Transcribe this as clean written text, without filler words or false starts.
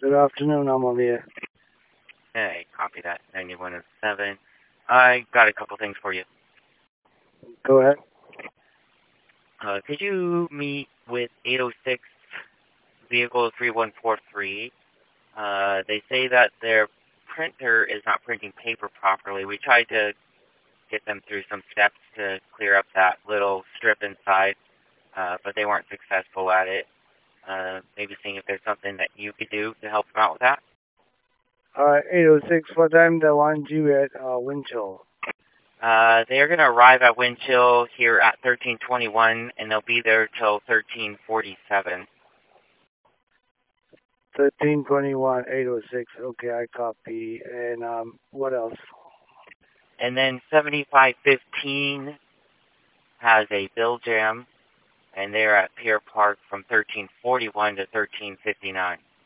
Good afternoon, Amalia. Hey, copy that. 9107. I got a couple things for you. Go ahead. Could you meet with 806 vehicle 3143? They say that their printer is not printing paper properly. We tried to get them through some steps to clear up that little strip inside, but they weren't successful at it. Maybe seeing if there's something that you could do to help them out with that. 806, what time they want you at Winchell? They are going to arrive at Winchell here at 1321, and they'll be there till 1347. 1321, 806. Okay, I copy. And what else? And then 7515 has a bill jam, and they're at Pier Park from 1341 to 1359.